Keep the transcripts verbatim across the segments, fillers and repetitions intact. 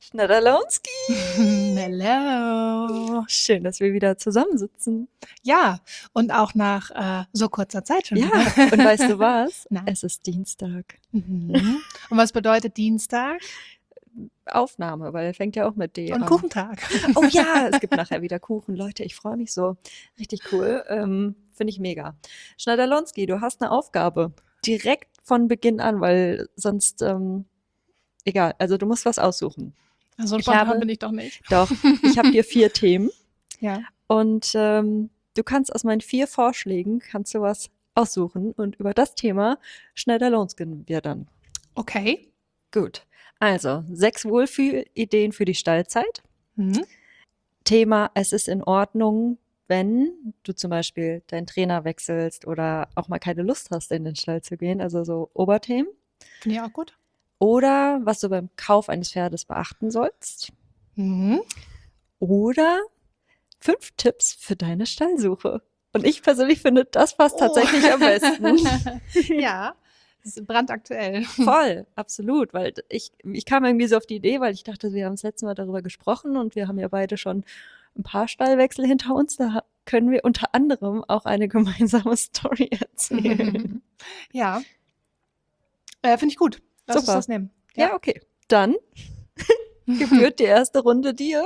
Schneiderlonski. Hello. Schön, dass wir wieder zusammensitzen. Ja, und auch nach äh, so kurzer Zeit schon Ja, wieder. und weißt du was? Nein. Es ist Dienstag. Mhm. Und was bedeutet Dienstag? Aufnahme, weil er fängt ja auch mit D Und an. Kuchentag. Oh ja, es gibt nachher wieder Kuchen. Leute, ich freue mich so. Richtig cool. Ähm, Finde ich mega. Schneiderlonski, du hast eine Aufgabe. Direkt von Beginn an, weil sonst, ähm, egal, also du musst was aussuchen. So Ich spontan habe- bin ich doch nicht. Doch, ich habe dir vier Themen. Ja. Und ähm, du kannst aus meinen vier Vorschlägen, kannst du was aussuchen und über das Thema Schneiderlonskin wir dann. Okay. Gut. Also, sechs Wohlfühlideen für die Stallzeit. Mhm. Thema, es ist in Ordnung, wenn du zum Beispiel deinen Trainer wechselst oder auch mal keine Lust hast, in den Stall zu gehen, also so Oberthemen. Finde ich auch gut. Oder was du beim Kauf eines Pferdes beachten sollst. Mhm. Oder fünf Tipps für deine Stallsuche. Und ich persönlich finde, das passt Oh. tatsächlich am besten. Ja, das ist brandaktuell. Voll, absolut, weil ich, ich kam irgendwie so auf die Idee, weil ich dachte, wir haben das letzte Mal darüber gesprochen und wir haben ja beide schon ein paar Stallwechsel hinter uns. Da ha- können wir unter anderem auch eine gemeinsame Story erzählen. Ja. Äh, Finde ich gut. Lass Super. uns das nehmen. Ja, okay. Dann gebührt die erste Runde dir.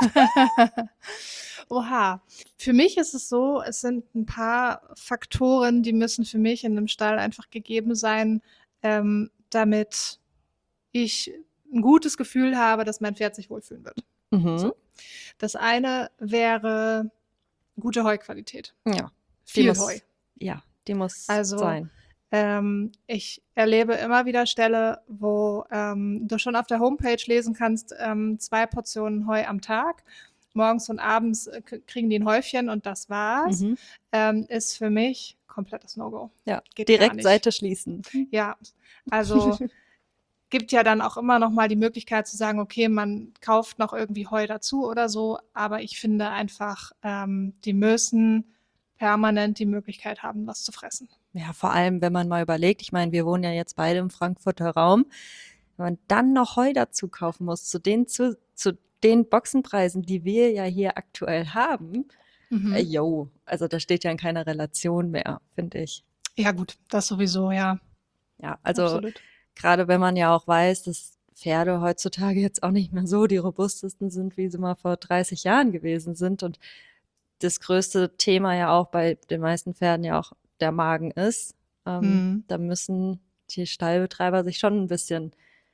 Oha. Für mich ist es so, es sind ein paar Faktoren, die müssen für mich in einem Stall einfach gegeben sein, ähm, damit ich ein gutes Gefühl habe, dass mein Pferd sich wohlfühlen wird. Mhm. So. Das eine wäre gute Heuqualität. Ja, die Viel muss, Heu. ja, die muss Also, sein. Ähm, ich erlebe immer wieder Ställe, wo ähm, du schon auf der Homepage lesen kannst, ähm, zwei Portionen Heu am Tag. Morgens und abends äh, k- kriegen die ein Häufchen und das war's. Mhm. Ähm, ist für mich komplettes No-Go. Ja, Geht gar direkt nicht. Seite schließen. Ja, also gibt ja dann auch immer noch mal die Möglichkeit zu sagen, okay, man kauft noch irgendwie Heu dazu oder so, aber ich finde einfach, ähm, die müssen permanent die Möglichkeit haben, was zu fressen. Ja, vor allem, wenn man mal überlegt, ich meine, wir wohnen ja jetzt beide im Frankfurter Raum, wenn man dann noch Heu dazu kaufen muss, zu den, zu, zu den Boxenpreisen, die wir ja hier aktuell haben, Mhm. äh, yo, also da steht ja in keiner Relation mehr, finde ich. Ja gut, das sowieso, ja, Ja, also absolut. gerade wenn man ja auch weiß, dass Pferde heutzutage jetzt auch nicht mehr so die robustesten sind, wie sie mal vor dreißig Jahren gewesen sind und das größte Thema ja auch bei den meisten Pferden ja auch der Magen ist. Ähm, Mhm. Da müssen die Stallbetreiber sich schon ein bisschen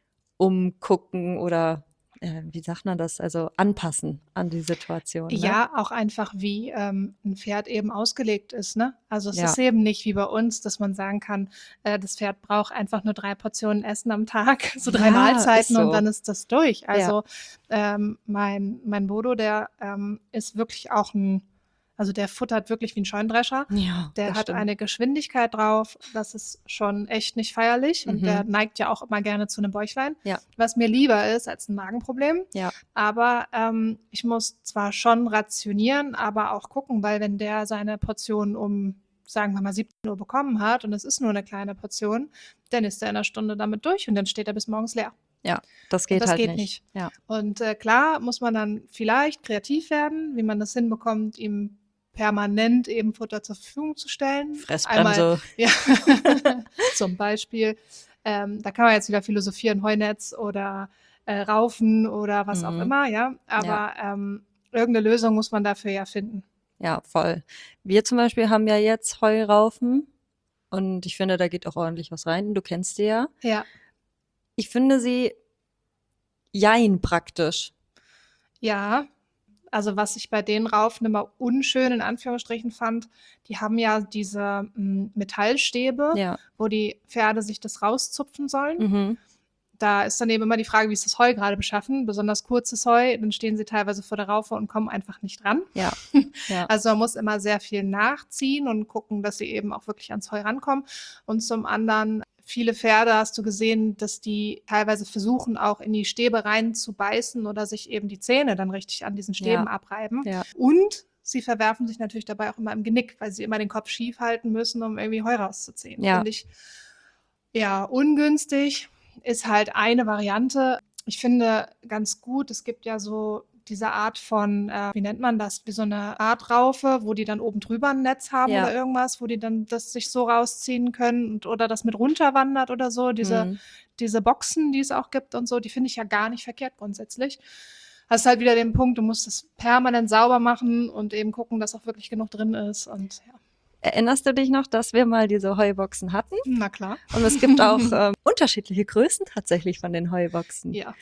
umgucken oder, äh, wie sagt man das, also anpassen an die Situation. Ne? Ja, auch einfach, wie ähm, ein Pferd eben ausgelegt ist, ne? Also es Ja. ist eben nicht wie bei uns, dass man sagen kann, äh, das Pferd braucht einfach nur drei Portionen Essen am Tag, so drei Ja, Mahlzeiten ist so. und dann ist das durch. Also ähm, mein, mein Bodo, der ähm, ist wirklich auch ein, also der futtert wirklich wie ein Scheunendrescher. Ja, Der das hat stimmt. eine Geschwindigkeit drauf, das ist schon echt nicht feierlich und Mhm. der neigt ja auch immer gerne zu einem Bäuchlein, Ja. was mir lieber ist als ein Magenproblem. Ja. Aber ähm, ich muss zwar schon rationieren, aber auch gucken, weil wenn der seine Portion um, sagen wir mal, siebzehn Uhr bekommen hat und es ist nur eine kleine Portion, dann ist er in einer Stunde damit durch und dann steht er bis morgens leer. Ja, das Und geht das halt geht nicht. nicht. Ja. Und äh, klar muss man dann vielleicht kreativ werden, wie man das hinbekommt, ihm permanent eben Futter zur Verfügung zu stellen. Einmal, Fressbremse. ja, zum Beispiel. Ähm, da kann man jetzt wieder philosophieren, Heunetz oder äh, Raufen oder was auch Mhm. immer, ja. Aber ähm, irgendeine Lösung muss man dafür ja finden. Ja, voll. Wir zum Beispiel haben ja jetzt Heuraufen und ich finde, da geht auch ordentlich was rein. Du kennst die ja. Ja, Ich finde sie jein praktisch. ja. Also was ich bei den Raufen immer unschön in Anführungsstrichen fand, die haben ja diese m, Metallstäbe, Ja. wo die Pferde sich das rauszupfen sollen. Mhm. Da ist dann eben immer die Frage, wie ist das Heu gerade beschaffen? Besonders kurzes Heu, dann stehen sie teilweise vor der Raufe und kommen einfach nicht dran. Ja. Ja. Also man muss immer sehr viel nachziehen und gucken, dass sie eben auch wirklich ans Heu rankommen. Und zum anderen, viele Pferde hast du gesehen, dass die teilweise versuchen, auch in die Stäbe rein zu beißen oder sich eben die Zähne dann richtig an diesen Stäben Ja. abreiben. Ja. Und sie verwerfen sich natürlich dabei auch immer im Genick, weil sie immer den Kopf schief halten müssen, um irgendwie Heu rauszuziehen. Ja. Finde ich ja ungünstig. Ist halt eine Variante. ich finde ganz gut, es gibt ja so diese Art von, äh, wie nennt man das, wie so eine Art Raufe, wo die dann oben drüber ein Netz haben Ja. oder irgendwas, wo die dann das sich so rausziehen können und, oder das mit runterwandert oder so. Diese, Hm. diese Boxen, die es auch gibt und so, die finde ich ja gar nicht verkehrt grundsätzlich. Hast halt wieder den Punkt, du musst es permanent sauber machen und eben gucken, dass auch wirklich genug drin ist. Und ja, Erinnerst du dich noch, dass wir mal diese Heuboxen hatten? na klar. Und es gibt auch ähm, unterschiedliche Größen tatsächlich von den Heuboxen. Ja.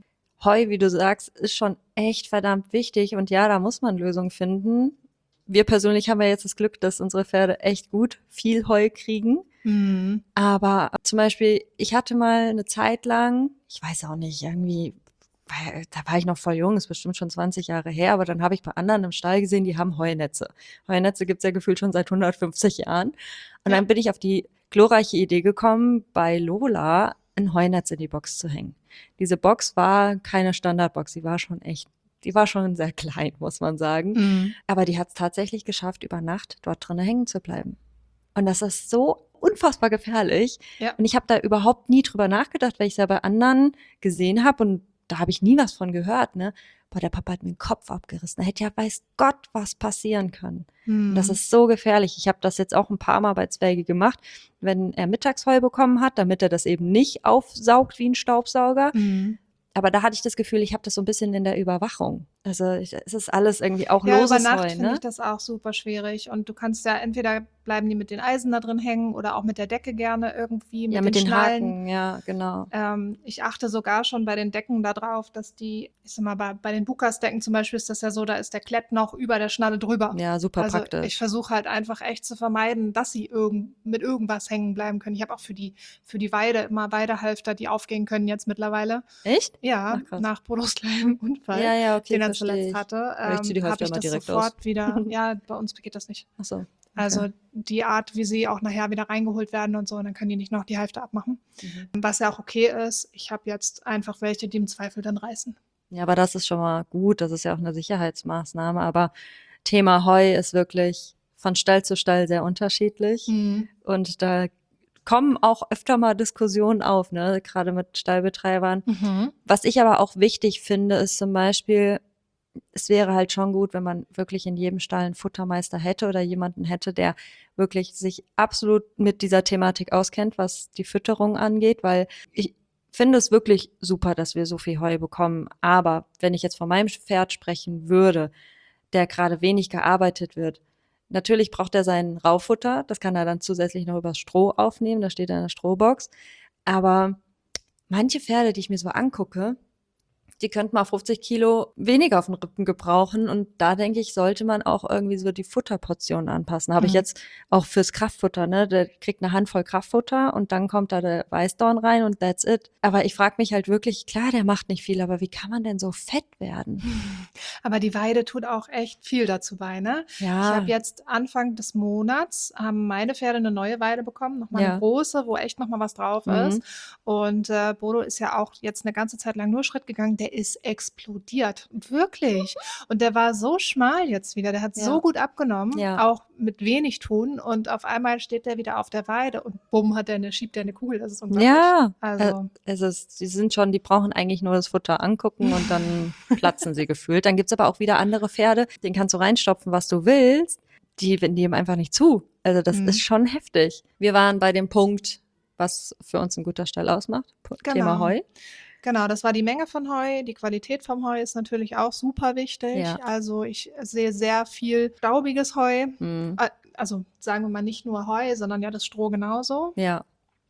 Heu, wie du sagst, ist schon echt verdammt wichtig und ja, da muss man Lösungen finden. Wir persönlich haben ja jetzt das Glück, dass unsere Pferde echt gut viel Heu kriegen. Mhm. Aber zum Beispiel, ich hatte mal eine Zeit lang, ich weiß auch nicht, irgendwie, weil, da war ich noch voll jung, ist bestimmt schon zwanzig Jahre her, aber dann habe ich bei anderen im Stall gesehen, die haben Heunetze. Heunetze gibt's ja gefühlt schon seit hundertfünfzig Jahren. Und Ja. dann bin ich auf die glorreiche Idee gekommen, bei Lola ein Heunetz in die Box zu hängen. Diese Box war keine Standardbox, die war schon echt, die war schon sehr klein, muss man sagen. Mhm. Aber die hat es tatsächlich geschafft, über Nacht dort drinnen hängen zu bleiben. Und das ist so unfassbar gefährlich. Ja. Und ich habe da überhaupt nie drüber nachgedacht, weil ich es ja bei anderen gesehen habe und da habe ich nie was von gehört. Ne? Boah, der Papa hat mir den Kopf abgerissen. Da hätte ja weiß Gott was passieren können. Mhm. Und das ist so gefährlich. Ich habe das jetzt auch ein paar Mal bei Zwerge gemacht, wenn er Mittagsheu bekommen hat, damit er das eben nicht aufsaugt wie ein Staubsauger. Mhm. Aber da hatte ich das Gefühl, ich habe das so ein bisschen in der Überwachung. Also ich, es ist alles irgendwie auch Ja, über loses Nacht Heu, finde ich ne? das auch super schwierig. Und du kannst ja entweder bleiben die mit den Eisen da drin hängen oder auch mit der Decke gerne irgendwie, mit Ja, den mit den Schnallen. Haken, ja, genau. Ähm, ich achte sogar schon bei den Decken darauf, dass die, ich sag mal, bei, bei den Bukas-Decken zum Beispiel ist das ja so, da ist der Klett noch über der Schnalle drüber. Ja, super Also praktisch. ich versuche halt einfach echt zu vermeiden, dass sie irgend, mit irgendwas hängen bleiben können. Ich habe auch für die, für die Weide immer Weidehalfter, die aufgehen können jetzt mittlerweile. Echt? Ja, Ach, krass. nach Bodos kleinem Unfall, Ja, ja, okay, den er verstehe zuletzt ich. hatte, Aber ich zieh die ähm, Hälfte habe ich immer das direkt sofort aus. wieder, ja, bei uns geht das nicht. Ach so. Okay. Also die Art, wie sie auch nachher wieder reingeholt werden und so, und dann können die nicht noch die Hälfte abmachen. Mhm. Was ja auch okay ist. Ich habe jetzt einfach welche, die im Zweifel dann reißen. Ja, aber das ist schon mal gut. Das ist ja auch eine Sicherheitsmaßnahme. Aber Thema Heu ist wirklich von Stall zu Stall sehr unterschiedlich. Mhm. Und da kommen auch öfter mal Diskussionen auf, ne, gerade mit Stallbetreibern. Mhm. Was ich aber auch wichtig finde, ist zum Beispiel, es wäre halt schon gut, wenn man wirklich in jedem Stall einen Futtermeister hätte oder jemanden hätte, der wirklich sich absolut mit dieser Thematik auskennt, was die Fütterung angeht, weil ich finde es wirklich super, dass wir so viel Heu bekommen. Aber wenn ich jetzt von meinem Pferd sprechen würde, der gerade wenig gearbeitet wird, natürlich braucht er sein Raufutter, das kann er dann zusätzlich noch übers Stroh aufnehmen, da steht er in der Strohbox. Aber manche Pferde, die ich mir so angucke, die könnten mal fünfzig Kilo weniger auf den Rippen gebrauchen. Und da denke ich, sollte man auch irgendwie so die Futterportionen anpassen. Habe ich Mhm. jetzt auch fürs Kraftfutter, ne? Der kriegt eine Handvoll Kraftfutter und dann kommt da der Weißdorn rein und that's it. Aber ich frage mich halt wirklich, klar, der macht nicht viel, aber wie kann man denn so fett werden? Aber die Weide tut auch echt viel dazu bei, ne? Ich Ja, habe jetzt Anfang des Monats, haben meine Pferde eine neue Weide bekommen, nochmal eine ja. große, wo echt nochmal was drauf Mhm. ist. Und äh, Bodo ist ja auch jetzt eine ganze Zeit lang nur Schritt gegangen, der ist explodiert. Wirklich. Und der war so schmal jetzt wieder, der hat Ja. so gut abgenommen, Ja. auch mit wenig tun. Und auf einmal steht der wieder auf der Weide und bumm, hat der eine, schiebt der eine Kugel. Das ist unglaublich. Ja, Also, also es, die sind schon, die brauchen eigentlich nur das Futter angucken und dann platzen sie gefühlt. Dann gibt's aber auch wieder andere Pferde, den kannst du reinstopfen, was du willst. Die nehmen einfach nicht zu. Also das Mhm. ist schon heftig. Wir waren bei dem Punkt, was für uns ein guter Stall ausmacht. P- Thema Genau. Heu. Genau, das war die Menge von Heu. Die Qualität vom Heu ist natürlich auch super wichtig. Ja. Also ich sehe sehr viel staubiges Heu. Mhm. Ä- Also sagen wir mal nicht nur Heu, sondern ja das Stroh genauso. Ja,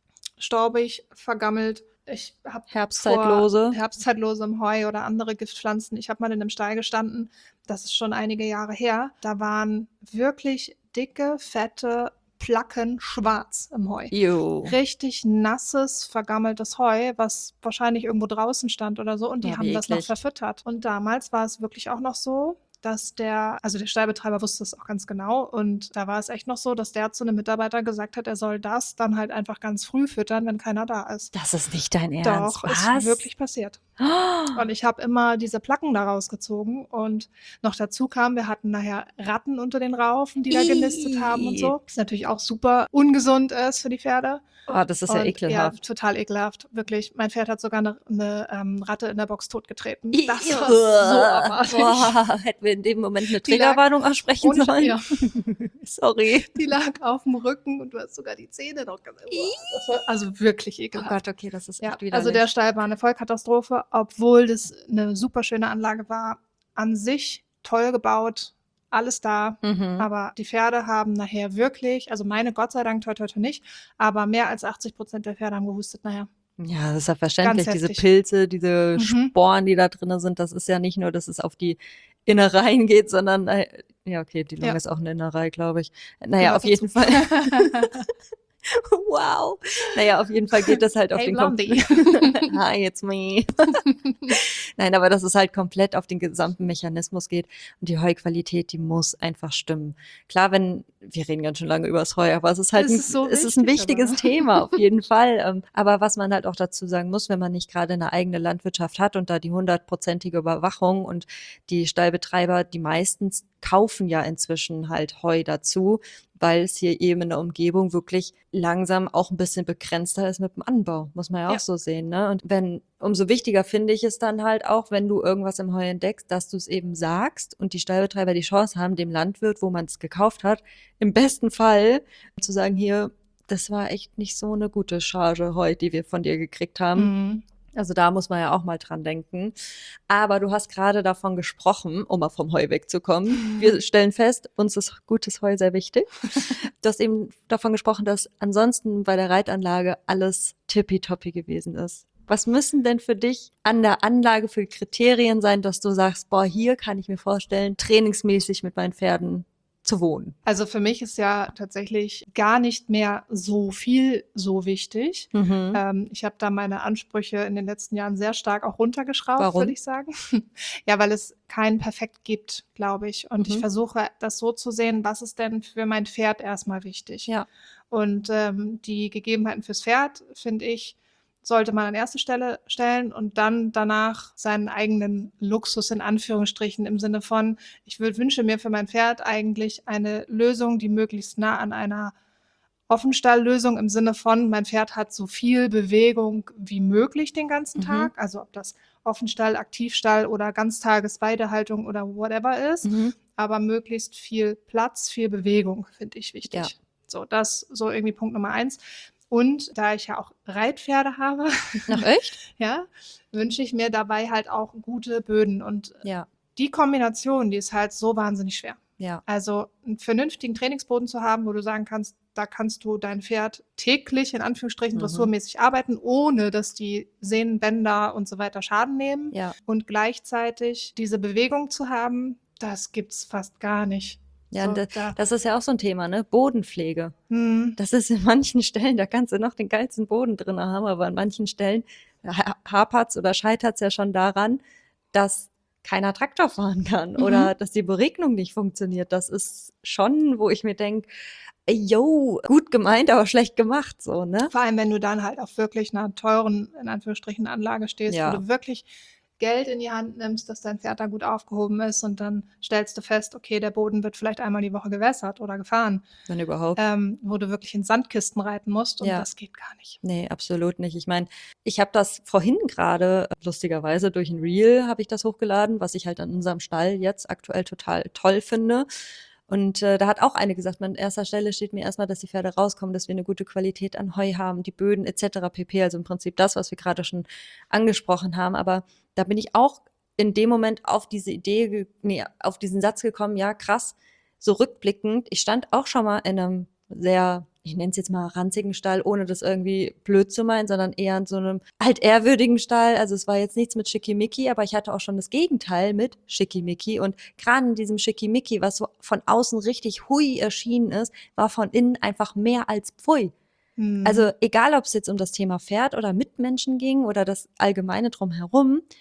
Staubig, vergammelt. Ich habe Herbstzeitlose. Herbstzeitlose im Heu oder andere Giftpflanzen. Ich habe mal in einem Stall gestanden, das ist schon einige Jahre her. Da waren wirklich dicke, fette Placken schwarz im Heu. Jo. Richtig nasses, vergammeltes Heu, was wahrscheinlich irgendwo draußen stand oder so. Und die Ja, wie haben das noch eklig. verfüttert. Und damals war es wirklich auch noch so, dass der, also der Stallbetreiber wusste es auch ganz genau und da war es echt noch so, dass der zu einem Mitarbeiter gesagt hat, er soll das dann halt einfach ganz früh füttern, wenn keiner da ist. Das ist nicht dein Ernst. Doch, ist Was? wirklich passiert. Oh, Und ich habe immer diese Placken da rausgezogen und noch dazu kam, wir hatten nachher Ratten unter den Raufen, die da genistet haben und ih. so. Was natürlich auch super ungesund ist für die Pferde. Oh, das ist ja Und ja, ekelhaft. total ekelhaft, wirklich. Mein Pferd hat sogar eine, eine ähm, Ratte in der Box totgetreten. Ih, Das war so abartig. Boah, hätten wir in dem Moment eine Die lag- Triggerwarnung aussprechen Ohne Sch- sollen? ja, Sorry. die lag auf dem Rücken und du hast sogar die Zähne noch gesehen. Boah, das war also wirklich Oh ekelhaft. Gott, okay, das ist Ja, echt widerlich. also der Stall war eine Vollkatastrophe, obwohl das eine super schöne Anlage war. An sich toll gebaut, alles da. Mhm. Aber die Pferde haben nachher wirklich, also meine Gott sei Dank, toi toi toi nicht, aber mehr als achtzig Prozent der Pferde haben gehustet nachher. Ja, das ist ja verständlich. Ganz Diese heftig. Pilze, diese Mhm. Sporen, die da drin sind, das ist ja nicht nur, dass es auf die Innereien geht, sondern, äh, ja, okay, die Lunge Ja. ist auch eine Innerei, glaube ich. Naja, Gehört auf jeden dazu. Fall. Wow. Naja, auf jeden Fall geht das halt auf Hey, den Blondie. Hi, it's me. Nein, aber dass es halt komplett auf den gesamten Mechanismus geht und die Heuqualität, die muss einfach stimmen. Klar, wenn, wir reden ganz schön lange über das Heu, aber es ist halt Es ein, ist so es ist ein wichtig, wichtiges aber- Thema, auf jeden Fall. Ähm, Aber was man halt auch dazu sagen muss, wenn man nicht gerade eine eigene Landwirtschaft hat und da die hundertprozentige Überwachung und die Stallbetreiber, die meistens kaufen ja inzwischen halt Heu dazu, weil es hier eben in der Umgebung wirklich langsam auch ein bisschen begrenzter ist mit dem Anbau, muss man ja auch Ja. so sehen, ne? Und wenn, umso wichtiger finde ich es dann halt auch, wenn du irgendwas im Heu entdeckst, dass du es eben sagst und die Stallbetreiber die Chance haben, dem Landwirt, wo man es gekauft hat, im besten Fall zu sagen, hier, das war echt nicht so eine gute Charge Heu, die wir von dir gekriegt haben. Mhm. Also da muss man ja auch mal dran denken. Aber du hast gerade davon gesprochen, um mal vom Heu wegzukommen. Wir stellen fest, uns ist gutes Heu sehr wichtig. Du hast eben davon gesprochen, dass ansonsten bei der Reitanlage alles tippitoppi gewesen ist. Was müssen denn für dich an der Anlage für Kriterien sein, dass du sagst, boah, hier kann ich mir vorstellen, trainingsmäßig mit meinen Pferden zu wohnen? Also für mich ist ja tatsächlich gar nicht mehr so viel so wichtig. Mhm. Ähm, ich habe da meine Ansprüche in den letzten Jahren sehr stark auch runtergeschraubt, Warum? würde ich sagen. Ja, weil es kein Perfekt gibt, glaube ich. Und Mhm. ich versuche das so zu sehen, was ist denn für mein Pferd erstmal wichtig. Ja. Und ähm, die Gegebenheiten fürs Pferd, finde ich, sollte man an erste Stelle stellen und dann danach seinen eigenen Luxus in Anführungsstrichen im Sinne von, ich würd, wünsche mir für mein Pferd eigentlich eine Lösung, die möglichst nah an einer Offenstalllösung im Sinne von, mein Pferd hat so viel Bewegung wie möglich den ganzen Mhm. Tag, also ob das Offenstall, Aktivstall oder Ganztagesweidehaltung oder whatever ist, Mhm. aber möglichst viel Platz, viel Bewegung finde ich wichtig. Ja. So, das so irgendwie Punkt Nummer eins. Und da ich ja auch Reitpferde habe, Ach echt? ja, wünsche ich mir dabei halt auch gute Böden. Und Ja, die Kombination, die ist halt so wahnsinnig schwer. ja. Also einen vernünftigen Trainingsboden zu haben, wo du sagen kannst, da kannst du dein Pferd täglich in Anführungsstrichen Mhm. dressurmäßig arbeiten, ohne dass die Sehnen, Bänder und so weiter Schaden nehmen. Ja. Und gleichzeitig diese Bewegung zu haben, das gibt's fast gar nicht. Ja, So, und da, da- das ist ja auch so ein Thema, ne? Bodenpflege. Hm. Das ist in manchen Stellen, da kannst du noch den geilsten Boden drin haben, aber an manchen Stellen ha- hapert's oder scheitert's ja schon daran, dass keiner Traktor fahren kann Mhm. oder dass die Beregnung nicht funktioniert. Das ist schon, wo ich mir denke, yo, gut gemeint, aber schlecht gemacht, so, ne? Vor allem, wenn du dann halt auf wirklich einer teuren, in Anführungsstrichen, Anlage stehst, Ja. wo du wirklich Geld in die Hand nimmst, dass dein Pferd da gut aufgehoben ist und dann stellst du fest, okay, der Boden wird vielleicht einmal die Woche gewässert oder gefahren, Wenn überhaupt. ähm, wo du wirklich in Sandkisten reiten musst und Ja. das geht gar nicht. Nee, absolut nicht. Ich meine, ich habe das vorhin gerade, lustigerweise durch ein Reel habe ich das hochgeladen, was ich halt an unserem Stall jetzt aktuell total toll finde. Und äh, da hat auch eine gesagt, an erster Stelle steht mir erstmal, dass die Pferde rauskommen, dass wir eine gute Qualität an Heu haben, die Böden et cetera pp. Also im Prinzip das, was wir gerade schon angesprochen haben. Aber da bin ich auch in dem Moment auf diese Idee, ge- nee, auf diesen Satz gekommen, ja krass, so rückblickend. Ich stand auch schon mal in einem sehr, ich nenne es jetzt mal ranzigen Stall, ohne das irgendwie blöd zu meinen, sondern eher in so einem altehrwürdigen Stall. Also es war jetzt nichts mit Schickimicki, aber ich hatte auch schon das Gegenteil mit Schickimicki. Und gerade in diesem Schickimicki, was so von außen richtig hui erschienen ist, war von innen einfach mehr als pfui. Hm. Also egal, ob es jetzt um das Thema Pferd oder Mitmenschen ging oder das Allgemeine drumherum,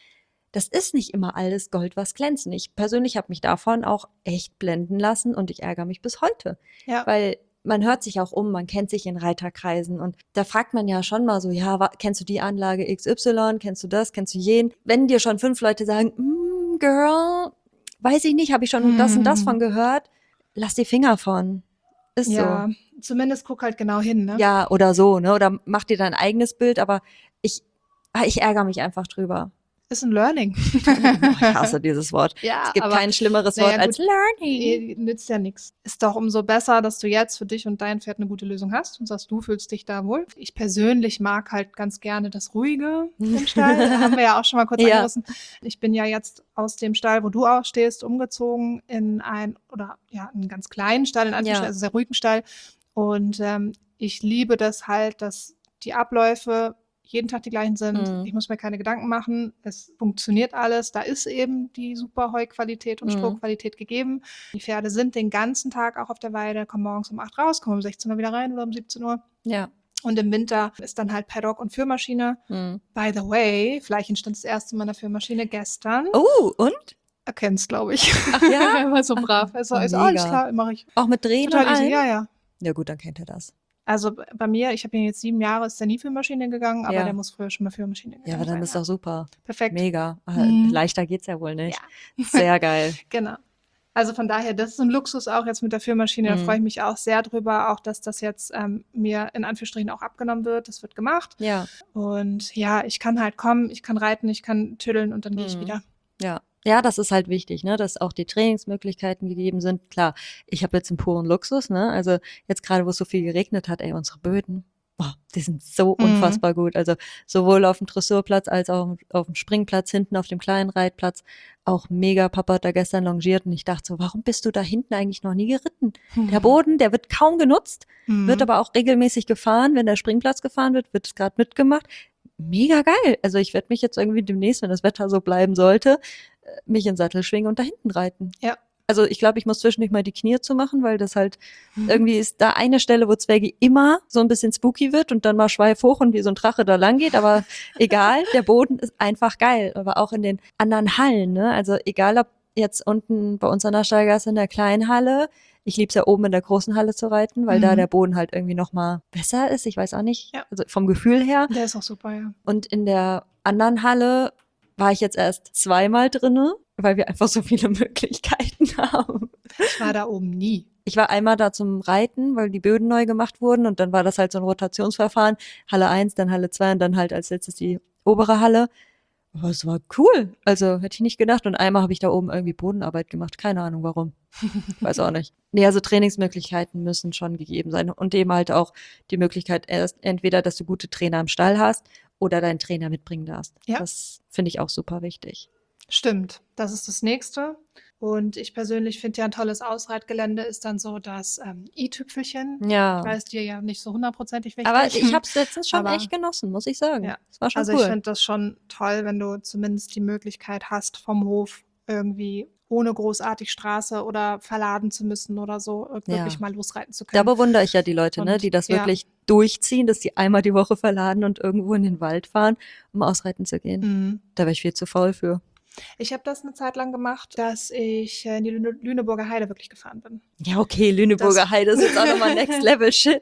das ist nicht immer alles Gold, was glänzt. Und ich persönlich habe mich davon auch echt blenden lassen und ich ärgere mich bis heute. Ja. Weil man hört sich auch um, man kennt sich in Reiterkreisen und da fragt man ja schon mal so, ja, wa- kennst du die Anlage X Y, kennst du das, kennst du jen? Wenn dir schon fünf Leute sagen, mm, Girl, weiß ich nicht, habe ich schon das und das von gehört, lass die Finger von. Ist Ja, so. zumindest guck halt genau hin, ne? Ja, oder so, ne? Oder mach dir dein eigenes Bild, aber ich, ah, ich ärgere mich einfach drüber. Ist ein Learning. Oh, ich hasse dieses Wort. Ja, Es gibt aber kein schlimmeres naja, Wort als gut. Learning. Eh, nützt ja nichts. Ist doch umso besser, dass du jetzt für dich und dein Pferd eine gute Lösung hast und sagst, du fühlst dich da wohl. Ich persönlich mag halt ganz gerne das Ruhige im Stall. Haben wir ja auch schon mal kurz Ja. angerissen. Ich bin ja jetzt aus dem Stall, wo du auch stehst, umgezogen in ein, oder ja, einen ganz kleinen Stall, in Anführungsstrichen, Ja. also sehr ruhigen Stall. Und ähm, ich liebe das halt, dass die Abläufe jeden Tag die gleichen sind. Mhm. Ich muss mir keine Gedanken machen. Es funktioniert alles. Da ist eben die super Heuqualität und Mhm. Strohqualität gegeben. Die Pferde sind den ganzen Tag auch auf der Weide, kommen morgens um acht raus, kommen um sechzehn Uhr wieder rein oder um siebzehn Uhr. Ja. Und im Winter ist dann halt Paddock und Führmaschine. Mhm. By the way, Fleichen stand das erste Mal in der Führmaschine gestern. Oh, und? Erkennst, glaube ich. Ach ja? Immer so Ach, brav. Also, oh, ist alles mega. klar, mache ich. Auch mit Drehen und Total easy, allem? ja, ja. Ja gut, dann kennt er das. Also b- bei mir, ich habe ihn jetzt sieben Jahre, ist der nie Führmaschine gegangen, aber Ja. der muss früher schon mal Führmaschine gegangen Ja, aber dann sein. ist ja. doch super. Perfekt. Mega. Ah, Mhm. Leichter geht's ja wohl nicht. Ja. Sehr geil. Genau. Also von daher, das ist ein Luxus auch jetzt mit der Führmaschine. Da Mhm. freue ich mich auch sehr drüber, auch dass das jetzt ähm, mir in Anführungsstrichen auch abgenommen wird. Das wird gemacht. Ja. Und ja, ich kann halt kommen, ich kann reiten, ich kann tüddeln und dann gehe ich Mhm. wieder. Ja. Ja, das ist halt wichtig, ne, dass auch die Trainingsmöglichkeiten gegeben sind. Klar, ich habe jetzt einen puren Luxus, ne? Also jetzt gerade, wo es so viel geregnet hat, ey, unsere Böden, boah, die sind so Mhm. unfassbar gut. Also sowohl auf dem Dressurplatz als auch auf dem Springplatz, hinten auf dem kleinen Reitplatz. Auch mega. Papa hat da gestern longiert und ich dachte so, warum bist du da hinten eigentlich noch nie geritten? Der Boden, der wird kaum genutzt, wird Mhm. aber auch regelmäßig gefahren. Wenn der Springplatz gefahren wird, wird es gerade mitgemacht. Mega geil. Also ich werde mich jetzt irgendwie demnächst, wenn das Wetter so bleiben sollte, äh, mich in den Sattel schwingen und da hinten reiten. Ja. Also ich glaube, ich muss zwischendurch mal die Knie zu machen, weil das halt irgendwie ist da eine Stelle, wo Zwergi immer so ein bisschen spooky wird und dann mal schweif hoch und wie so ein Drache da lang geht. Aber egal, der Boden ist einfach geil. Aber auch in den anderen Hallen, ne? Also egal, ob jetzt unten bei uns an der Stallgasse in der kleinen Halle, ich lieb's ja oben in der großen Halle zu reiten, weil da Mhm. der Boden halt irgendwie noch mal besser ist. Ich weiß auch nicht, Ja. also vom Gefühl her. Der ist auch super, ja. Und in der anderen Halle war ich jetzt erst zweimal drinne, weil wir einfach so viele Möglichkeiten haben. Ich war da oben nie. Ich war einmal da zum Reiten, weil die Böden neu gemacht wurden und dann war das halt so ein Rotationsverfahren. Halle eins, dann Halle zwei und dann halt als letztes die obere Halle. Aber es war cool. Also hätte ich nicht gedacht. Und einmal habe ich da oben irgendwie Bodenarbeit gemacht. Keine Ahnung warum. Weiß auch nicht. Nee, also Trainingsmöglichkeiten müssen schon gegeben sein. Und eben halt auch die Möglichkeit, erst entweder, dass du gute Trainer im Stall hast oder deinen Trainer mitbringen darfst. Ja. Das finde ich auch super wichtig. Stimmt, das ist das Nächste. Und ich persönlich finde ja ein tolles Ausreitgelände ist dann so das ähm, i-Tüpfelchen. Ja. Ich weiß dir ja nicht so hundertprozentig wichtig. Aber ich habe es letztens schon Aber- echt genossen, muss ich sagen. Ja. Es war schon Also cool. ich finde das schon toll, wenn du zumindest die Möglichkeit hast, vom Hof irgendwie ohne großartig Straße oder verladen zu müssen oder so, äh, wirklich Ja. mal losreiten zu Da können. bewundere ich ja die Leute, ne, Und, die das ja. wirklich durchziehen, dass die einmal die Woche verladen und irgendwo in den Wald fahren, um ausreiten zu gehen. Mhm. Da wäre ich viel zu faul für. Ich habe das eine Zeit lang gemacht, dass ich äh, in die Lüne Lüneburger Heide wirklich gefahren bin. Ja, okay, Lüneburger Das- Heide ist jetzt auch nochmal Next Level Shit.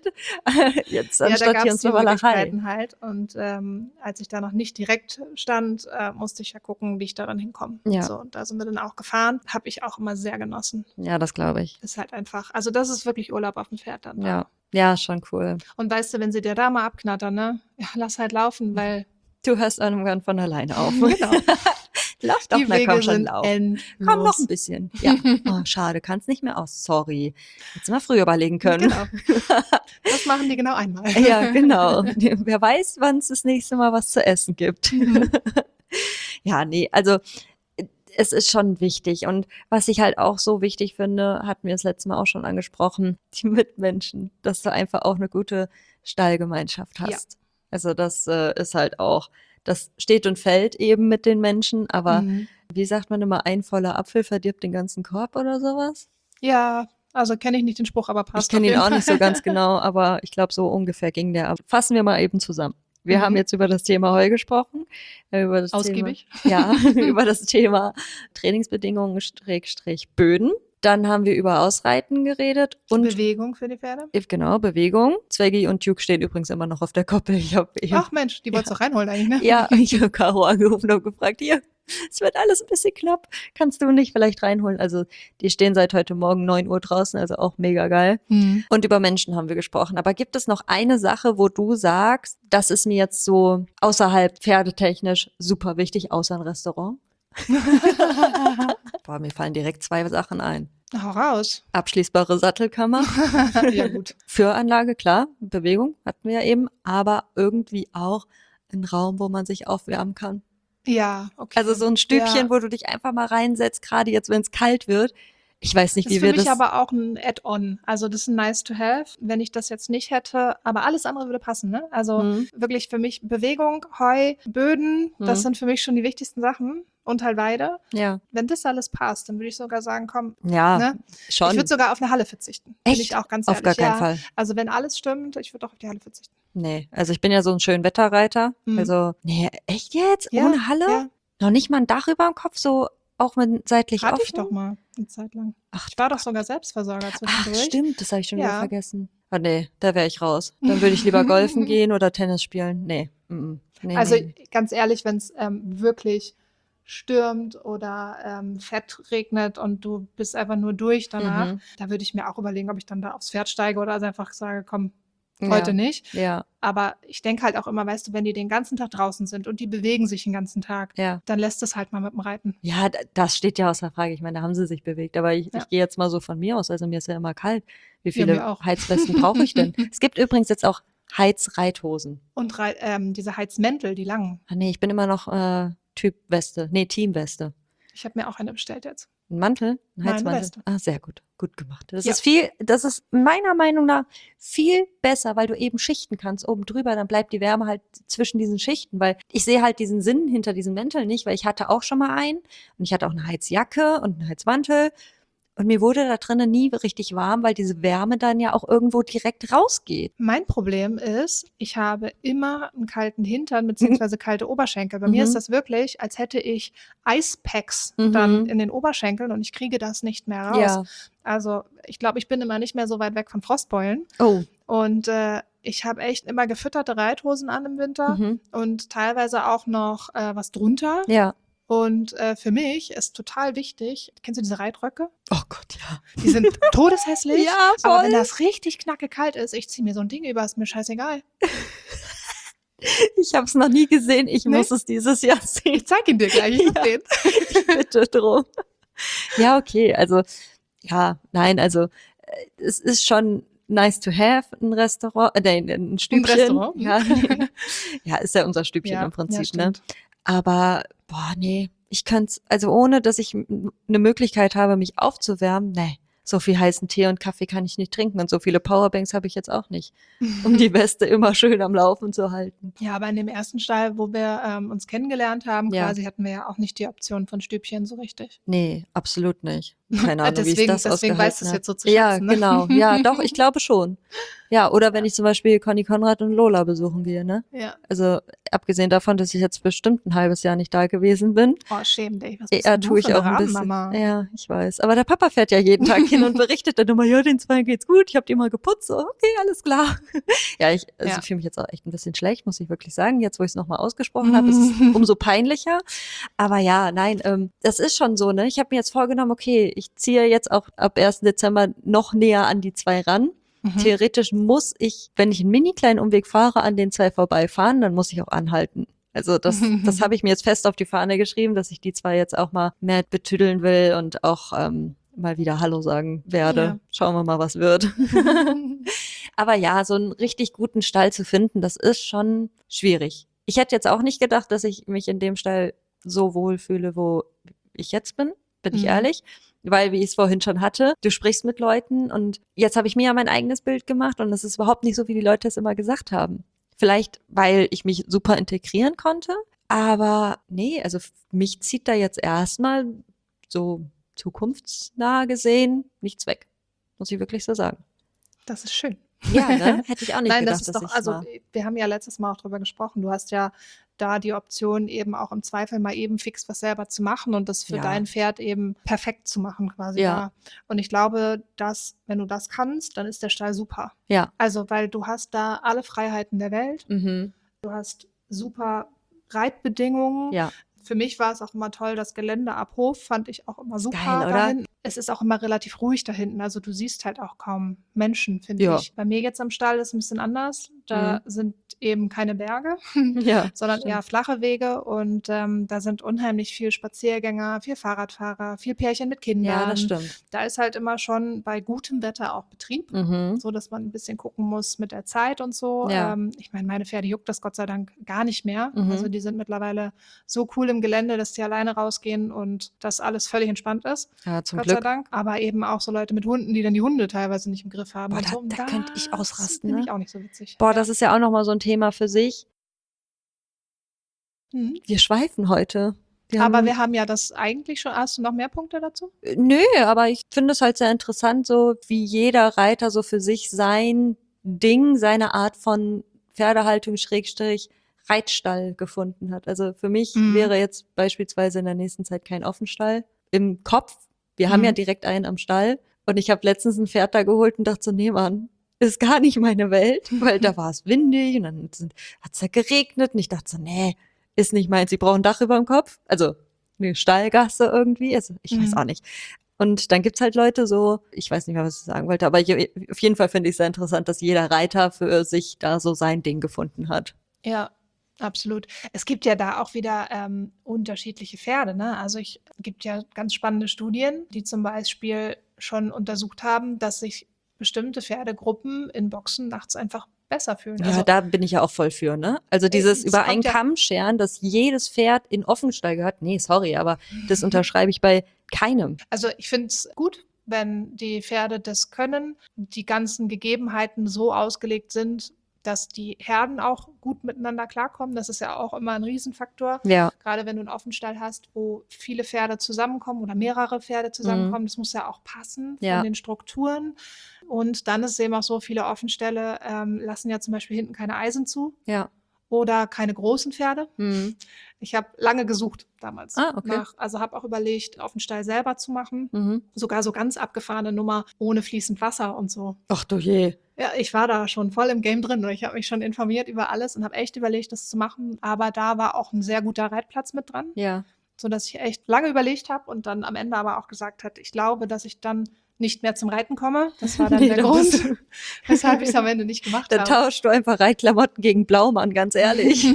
Jetzt Ja, da anstatt gab hier es ins die Walachei. Möglichkeiten halt. Und ähm, als ich da noch nicht direkt stand, äh, musste ich ja gucken, wie ich da dann hinkomme. Ja. So, und da sind wir dann auch gefahren. Habe ich auch immer sehr genossen. Ja, das glaube ich. Ist halt einfach, also das ist wirklich Urlaub auf dem Pferd dann. da. Ja. Ja, schon cool. Und weißt du, wenn sie dir da mal abknattern, ne? Ja, lass halt laufen, weil Du hörst irgendwann von alleine auf. genau, Lauf doch, die na Wege komm schon, sind lauf. endlos. Komm noch ein bisschen. Ja. Oh, schade, kannst nicht mehr aus. Sorry. Hättest du mal früher überlegen können. Genau. Das machen die genau einmal. Ja, genau. Wer weiß, wann es das nächste Mal was zu essen gibt. Mhm. Ja, nee, also äh, es ist schon wichtig. Und was ich halt auch so wichtig finde, hatten wir das letzte Mal auch schon angesprochen, die Mitmenschen, dass du einfach auch eine gute Stallgemeinschaft hast. Ja. Also das äh, ist halt auch, das steht und fällt eben mit den Menschen, aber Mhm. wie sagt man immer, ein voller Apfel verdirbt den ganzen Korb oder sowas? Ja, also kenne ich nicht den Spruch, aber passt Ich kenne auf ihn jeden auch nicht so Fall. ganz genau, aber ich glaube, so ungefähr ging der ab. Fassen wir mal eben zusammen. Wir haben Mhm. jetzt über das Thema Heu gesprochen, äh, über das Ausgiebig. Thema, ja, über das Thema Trainingsbedingungen Schrägstrich Böden. Dann haben wir über Ausreiten geredet und Bewegung für die Pferde. genau, Bewegung. Zweggy und Duke stehen übrigens immer noch auf der Koppel. Ich hab, ich hab, Ach Mensch, die ja. wolltest du reinholen eigentlich, ne? Ja, ich habe Caro angerufen und gefragt, hier, es wird alles ein bisschen knapp. Kannst du nicht vielleicht reinholen? Also die stehen seit heute Morgen neun Uhr draußen, also auch mega geil. Mhm. Und über Menschen haben wir gesprochen. Aber gibt es noch eine Sache, wo du sagst, das ist mir jetzt so außerhalb pferdetechnisch super wichtig, außer ein Restaurant? Boah, mir fallen direkt zwei Sachen ein. Hau raus. Abschließbare Sattelkammer. Ja, gut. Führanlage, klar, Bewegung hatten wir ja eben, aber irgendwie auch ein Raum, wo man sich aufwärmen kann. Ja, okay. Also so ein Stübchen, Ja. wo du dich einfach mal reinsetzt, gerade jetzt, wenn es kalt wird. Ich weiß nicht, Das wie ist für wir mich das... aber auch ein Add-on. Also das ist ein nice to have, wenn ich das jetzt nicht hätte. Aber alles andere würde passen, ne? Also Hm, wirklich für mich Bewegung, Heu, Böden, das hm, sind für mich schon die wichtigsten Sachen. Und halt Weide. ja, Wenn das alles passt, dann würde ich sogar sagen, komm, ja, ne? Ich schon. würde sogar auf eine Halle verzichten. Bin Echt? ich auch ganz Auf gar ehrlich. keinen Ja, Fall. also wenn alles stimmt, ich würde auch auf die Halle verzichten. Nee, also ich bin ja so ein Schönwetterreiter. Mhm. Also, nee, echt jetzt? Ja, Ohne Halle? ja. Noch nicht mal ein Dach über dem Kopf, so auch mit seitlich Hatte offen? ich doch mal eine Zeit lang. Ach, Ich war doch sogar Selbstversorger ach zwischendurch. stimmt, das habe ich schon wieder Ja. vergessen. Ah nee, da wäre ich raus. Dann würde ich lieber golfen gehen oder Tennis spielen. Nee, mm, mm. nee, Also nee. ganz ehrlich, wenn es ähm, wirklich stürmt oder ähm, fett regnet und du bist einfach nur durch danach, Mhm. da würde ich mir auch überlegen, ob ich dann da aufs Pferd steige oder also einfach sage, komm, heute Ja, nicht. ja, Aber ich denke halt auch immer, weißt du, wenn die den ganzen Tag draußen sind und die bewegen sich den ganzen Tag, ja. dann lässt es halt mal mit dem Reiten. Ja, d- das steht ja außer Frage. Ich meine, da haben sie sich bewegt. Aber ich, Ja. ich gehe jetzt mal so von mir aus. Also mir ist ja immer kalt. Wie Ja, viele mir auch. Heizwesten brauche ich denn? Es gibt übrigens jetzt auch Heizreithosen. Und Rei- ähm, diese Heizmäntel, die langen. Ah nee, ich bin immer noch äh, Typ Weste. Nee, Teamweste. Ich habe mir auch eine bestellt jetzt. Ein Mantel? Ein Nein, eine Heizmantel? Weste. Ah, sehr gut. Gut gemacht. Das Ja. ist viel, das ist meiner Meinung nach viel besser, weil du eben schichten kannst oben drüber, dann bleibt die Wärme halt zwischen diesen Schichten, weil ich sehe halt diesen Sinn hinter diesen Mänteln nicht, weil ich hatte auch schon mal einen und ich hatte auch eine Heizjacke und einen Heizmantel und mir wurde da drinnen nie richtig warm, weil diese Wärme dann ja auch irgendwo direkt rausgeht. Mein Problem ist, ich habe immer einen kalten Hintern beziehungsweise kalte Oberschenkel. Bei mir ist Mhm. das wirklich, als hätte ich Eispacks Mhm. dann in den Oberschenkeln und ich kriege das nicht mehr raus. Ja. Also ich glaube, ich bin immer nicht mehr so weit weg von Frostbeulen. Oh. Und äh, ich habe echt immer gefütterte Reithosen an im Winter Mhm. und teilweise auch noch äh, was drunter. Ja. Und äh, für mich ist total wichtig, kennst du diese Reitröcke? Oh Gott, ja. Die sind todeshässlich. Ja, Aber voll. wenn das richtig knacke kalt ist, ich ziehe mir so ein Ding über, ist mir scheißegal. Ich habe es noch nie gesehen. Ich Nee? muss es dieses Jahr sehen. Ich zeig ihn dir gleich. Ich hab den. Ich bitte drum. Ja, okay. Also, ja, nein, also äh, es ist schon nice to have, ein Restaurant, äh, nein, ein Stübchen. Restaurant, hm? Ja. Ja, ist ja unser Stübchen Ja, im Prinzip, ja, ne? stimmt. Aber, boah, nee, ich könnte also ohne, dass ich m- eine Möglichkeit habe, mich aufzuwärmen, nee, so viel heißen Tee und Kaffee kann ich nicht trinken und so viele Powerbanks habe ich jetzt auch nicht, um die Weste immer schön am Laufen zu halten. Ja, aber in dem ersten Stall, wo wir ähm, uns kennengelernt haben, Ja. quasi hatten wir ja auch nicht die Option von Stübchen so richtig. Nee, absolut nicht. Keine Äh, Ahnung, wie ich deswegen- das deswegen ausgehalten weißt du es hab. jetzt so zu Ja, schätzen, ne? genau. Ja, doch, ich glaube schon. Ja, oder wenn ich zum Beispiel Conny Konrad und Lola besuchen gehe, ne? Ja. Also abgesehen davon, dass ich jetzt bestimmt ein halbes Jahr nicht da gewesen bin, Oh, schäm dich. Was bist ja, denn du tue ich für auch eine ein bisschen. Rabenmama? Ja, ich weiß. Aber der Papa fährt ja jeden Tag hin und berichtet dann immer, ja, den zwei geht's gut, ich habe die mal geputzt. So, okay, alles klar. Ja, ich also Ja. ich fühle mich jetzt auch echt ein bisschen schlecht, muss ich wirklich sagen. Jetzt, wo ich es nochmal ausgesprochen habe, ist es umso peinlicher. Aber ja, nein, ähm, das ist schon so, ne? Ich habe mir jetzt vorgenommen, okay, ich ziehe jetzt auch ab ersten Dezember noch näher an die zwei ran. Mhm. Theoretisch muss ich, wenn ich einen mini kleinen Umweg fahre, an den zwei vorbeifahren, dann muss ich auch anhalten. Also das, das habe ich mir jetzt fest auf die Fahne geschrieben, dass ich die zwei jetzt auch mal mehr betüdeln will und auch ähm, mal wieder Hallo sagen werde. Ja. Schauen wir mal, was wird. Aber ja, so einen richtig guten Stall zu finden, das ist schon schwierig. Ich hätte jetzt auch nicht gedacht, dass ich mich in dem Stall so wohl fühle, wo ich jetzt bin, bin ich Mhm. ehrlich. Weil, wie ich es vorhin schon hatte, du sprichst mit Leuten und jetzt habe ich mir ja mein eigenes Bild gemacht und es ist überhaupt nicht so, wie die Leute es immer gesagt haben. Vielleicht, weil ich mich super integrieren konnte, aber nee, also f- mich zieht da jetzt erstmal so zukunftsnah gesehen nichts weg. Muss ich wirklich so sagen. Das ist schön. Ja, ne? Hätte ich auch nicht Nein, das gedacht, ist dass doch, ich also mal. wir haben ja letztes Mal auch drüber gesprochen. Du hast ja da die Option, eben auch im Zweifel mal eben fix was selber zu machen und das für Ja. dein Pferd eben perfekt zu machen quasi Ja. da. Und ich glaube, dass, wenn du das kannst, dann ist der Stall super. Ja. Also, weil du hast da alle Freiheiten der Welt. Mhm. Du hast super Reitbedingungen. Ja. Für mich war es auch immer toll, das Gelände ab Hof fand ich auch immer Ist super geil, da oder? hinten. Es ist auch immer relativ ruhig da hinten. Also du siehst halt auch kaum Menschen, finde Ja. ich. Bei mir jetzt am Stall ist es ein bisschen anders. Da Mhm. sind eben keine Berge, Ja, sondern stimmt. eher flache Wege und ähm, da sind unheimlich viel Spaziergänger, viel Fahrradfahrer, viel Pärchen mit Kindern. Ja, das stimmt. Da ist halt immer schon bei gutem Wetter auch Betrieb, Mhm. so dass man ein bisschen gucken muss mit der Zeit und so. Ja. Ähm, ich meine, meine Pferde juckt das Gott sei Dank gar nicht mehr. Mhm. Also die sind mittlerweile so cool im Gelände, dass die alleine rausgehen und das alles völlig entspannt ist. Ja, zum Gott sei Glück. Dank. Aber eben auch so Leute mit Hunden, die dann die Hunde teilweise nicht im Griff haben Boah, und da, so. Und da könnte ich das ausrasten, finde ne? ich auch nicht so witzig. Boah, Ja. das ist ja auch nochmal so ein Thema für sich. Mhm. Wir schweifen heute. Wir Aber haben, wir haben ja das eigentlich schon. Hast du noch mehr Punkte dazu? äh, nö, aber ich finde es halt sehr interessant, so wie jeder Reiter so für sich sein Ding, seine Art von Pferdehaltung, Schrägstrich, Reitstall gefunden hat. Also für mich Mhm. wäre jetzt beispielsweise in der nächsten Zeit kein Offenstall im Kopf. Wir haben Mhm. ja direkt einen am Stall und ich habe letztens ein Pferd da geholt und dachte so, nee, Mann, ist gar nicht meine Welt, weil da war es windig und dann hat es ja geregnet und ich dachte so, nee, ist nicht meins. Sie brauchen ein Dach über dem Kopf. Also eine Stallgasse irgendwie. Also ich weiß Mhm. auch nicht. Und dann gibt's halt Leute so, ich weiß nicht mehr, was ich sagen wollte, aber je, auf jeden Fall finde ich es sehr interessant, dass jeder Reiter für sich da so sein Ding gefunden hat. Ja, absolut. Es gibt ja da auch wieder ähm, unterschiedliche Pferde, ne? Also ich gibt ja ganz spannende Studien, die zum Beispiel schon untersucht haben, dass sich bestimmte Pferdegruppen in Boxen nachts einfach besser fühlen. Ja, Also da bin ich ja auch voll für, ne? Also äh, dieses es über einen kommt ja, Kamm scheren, dass jedes Pferd in Offenstall gehört. Nee, sorry, aber das unterschreibe ich bei keinem. also ich finde es gut, wenn die Pferde das können, die ganzen Gegebenheiten so ausgelegt sind, dass die Herden auch gut miteinander klarkommen. Das ist ja auch immer ein Riesenfaktor. Ja. Gerade wenn du einen Offenstall hast, wo viele Pferde zusammenkommen oder mehrere Pferde Mhm. zusammenkommen, das muss ja auch passen von Ja. den Strukturen. Und dann ist es eben auch so, viele Offenställe ähm, lassen ja zum Beispiel hinten keine Eisen zu Ja. oder keine großen Pferde. Mhm. Ich habe lange gesucht damals. Ah, okay. Nach, also habe auch überlegt, Offenstall selber zu machen. Mhm. Sogar so ganz abgefahrene Nummer ohne fließend Wasser und so. Ach du je. Ja, ich war da schon voll im Game drin und ich habe mich schon informiert über alles und habe echt überlegt, das zu machen. Aber da war auch ein sehr guter Reitplatz mit dran, Ja. sodass ich echt lange überlegt habe und dann am Ende aber auch gesagt hat, ich glaube, dass ich dann nicht mehr zum Reiten komme. Das war dann Nee, der dann Grund, bist du- weshalb ich es am Ende nicht gemacht Dann habe. tauschst du einfach Reitklamotten gegen Blaumann, ganz ehrlich.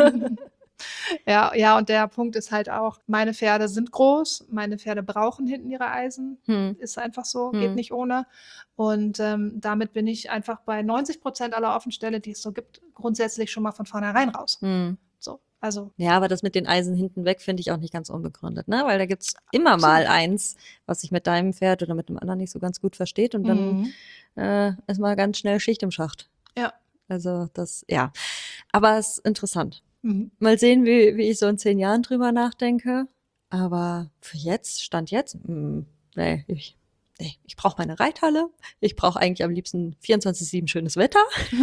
Ja, ja, und der Punkt ist halt auch, meine Pferde sind groß, meine Pferde brauchen hinten ihre Eisen. Hm. Ist einfach so, geht Hm. nicht ohne. Und ähm, damit bin ich einfach bei neunzig Prozent aller Offenställe, die es so gibt, grundsätzlich schon mal von vornherein raus. Hm. So, also Ja, aber das mit den Eisen hinten weg finde ich auch nicht ganz unbegründet, ne? Weil da gibt's immer mal absolut. eins, was sich mit deinem Pferd oder mit dem anderen nicht so ganz gut versteht und dann Mhm. äh, ist mal ganz schnell Schicht im Schacht. Ja. Also das, ja. Aber es ist interessant. Mhm. Mal sehen, wie, wie ich so in zehn Jahren drüber nachdenke. Aber für jetzt, Stand jetzt, mh, nee, ich, nee, ich brauche meine Reithalle. Ich brauche eigentlich am liebsten vierundzwanzig sieben schönes Wetter.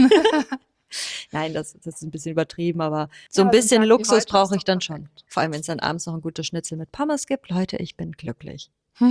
Nein, das, das ist ein bisschen übertrieben, aber so Ja, ein so ein bisschen Tag wie Luxus heute ist brauche ich doch dann schon. perfekt. Vor allem, wenn es dann abends noch ein gutes Schnitzel mit Pommes gibt. Leute, ich bin glücklich.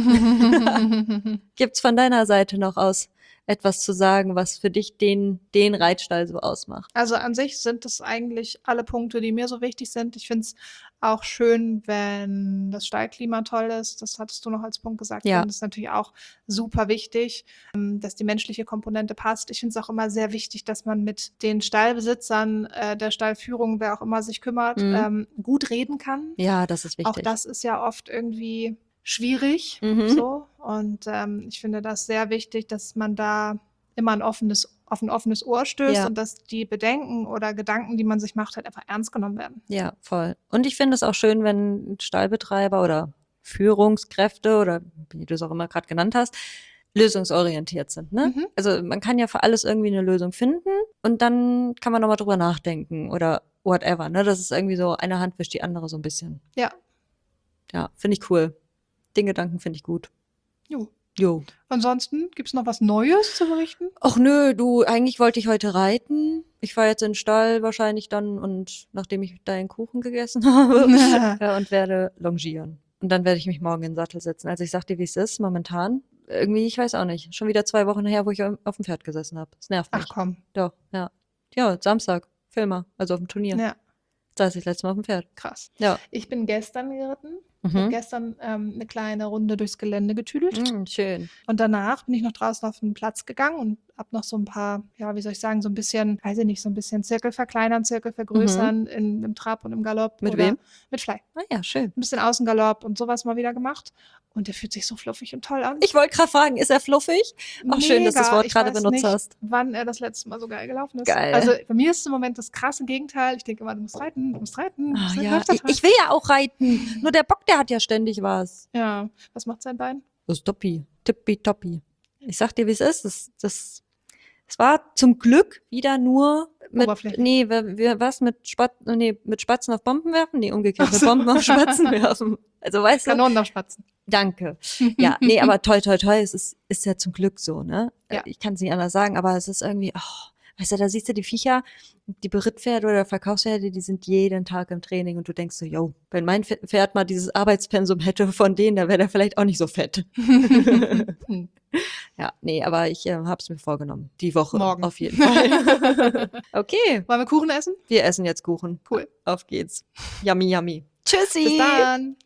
Gibt's von deiner Seite noch aus etwas zu sagen, was für dich den, den Reitstall so ausmacht? Also an sich sind das eigentlich alle Punkte, die mir so wichtig sind. Ich finde es auch schön, wenn das Stallklima toll ist. Das hattest du noch als Punkt gesagt. Ja. Und das ist natürlich auch super wichtig, ähm, dass die menschliche Komponente passt. Ich finde es auch immer sehr wichtig, dass man mit den Stallbesitzern, äh, der Stallführung, wer auch immer sich kümmert, Mhm. ähm, gut reden kann. Ja, das ist Auch wichtig. das ist ja oft irgendwie schwierig. Mhm. So. Und ähm, ich finde das sehr wichtig, dass man da immer ein offenes, auf ein offenes Ohr stößt Ja. und dass die Bedenken oder Gedanken, die man sich macht, halt einfach ernst genommen werden. Ja, voll. Und ich finde es auch schön, wenn Stallbetreiber oder Führungskräfte oder wie du es auch immer gerade genannt hast, lösungsorientiert sind. Ne? Mhm. Also man kann ja für alles irgendwie eine Lösung finden und dann kann man nochmal drüber nachdenken oder whatever. Ne? Das ist irgendwie so, eine Hand wischt die andere so ein bisschen. Ja. Ja, finde ich cool. Den Gedanken finde ich gut. Jo. Jo. Ansonsten gibt's noch was Neues zu berichten? Ach nö, du, eigentlich wollte ich heute reiten. Ich fahre jetzt in den Stall wahrscheinlich dann und nachdem ich deinen Kuchen gegessen habe äh, und werde longieren. Und dann werde ich mich morgen in den Sattel setzen. Also ich sag dir, wie es ist, momentan. Irgendwie, ich weiß auch nicht. Schon wieder zwei Wochen her, wo ich auf auf dem Pferd gesessen habe. Es nervt mich. Ach komm, Doch, ja. Ja, Samstag, Filmer, also auf dem Turnier. ja, Saß ich letztes Mal auf dem Pferd. krass. Ja. Ich bin gestern geritten. Ich habe Mhm. gestern ähm, eine kleine Runde durchs Gelände getüdelt. Mm, schön. Und danach bin ich noch draußen auf den Platz gegangen und habe noch so ein paar, ja, wie soll ich sagen, so ein bisschen, weiß ich nicht, so ein bisschen Zirkel verkleinern, Zirkel vergrößern in, im Trab und im Galopp. Mit oder wem? Mit Fly. Ah ja, schön. Ein bisschen Außengalopp und sowas mal wieder gemacht. Und der fühlt sich so fluffig und toll an. Ich wollte gerade fragen, ist er fluffig? Ach, schön, dass du das Mega. Wort Ich gerade weiß benutzt nicht, hast. wann er das letzte Mal so geil gelaufen ist. Geil. Also bei mir ist es im Moment das krasse Gegenteil. Ich denke immer, du musst reiten, du musst reiten. Du Ah, musst reiten. ja, Läuft das ich, ich will ja auch reiten. Nur der Bock, der hat ja ständig was. Ja, was macht sein Bein? Das ist Toppi. Tippitoppi. Ich sag dir, wie es ist. Das, das, es war zum Glück wieder nur mit, Oberflächlich. nee, wir, wir, was mit Spat, nee, mit Spatzen auf Bomben werfen? Nee, umgekehrt, Ach mit so. Bomben auf Spatzen werfen. Also, weißt du? Kanonen auf Spatzen. Danke. Ja, nee, aber toi, toi, toi, es ist, ist ja zum Glück so, ne? Ja. Ich kann es nicht anders sagen, aber es ist irgendwie, oh, weißt du, da siehst du die Viecher, die Berittpferde oder Verkaufspferde, die sind jeden Tag im Training und du denkst so, yo, wenn mein Pferd mal dieses Arbeitspensum hätte von denen, dann wäre der vielleicht auch nicht so fett. Hm. Ja, nee, aber ich äh, hab's mir vorgenommen. Die Woche. Morgen. Auf jeden Fall. Okay, Wollen wir Kuchen essen? wir essen jetzt Kuchen. Cool. Auf geht's. Yummy, yummy. Tschüssi. Bis dann.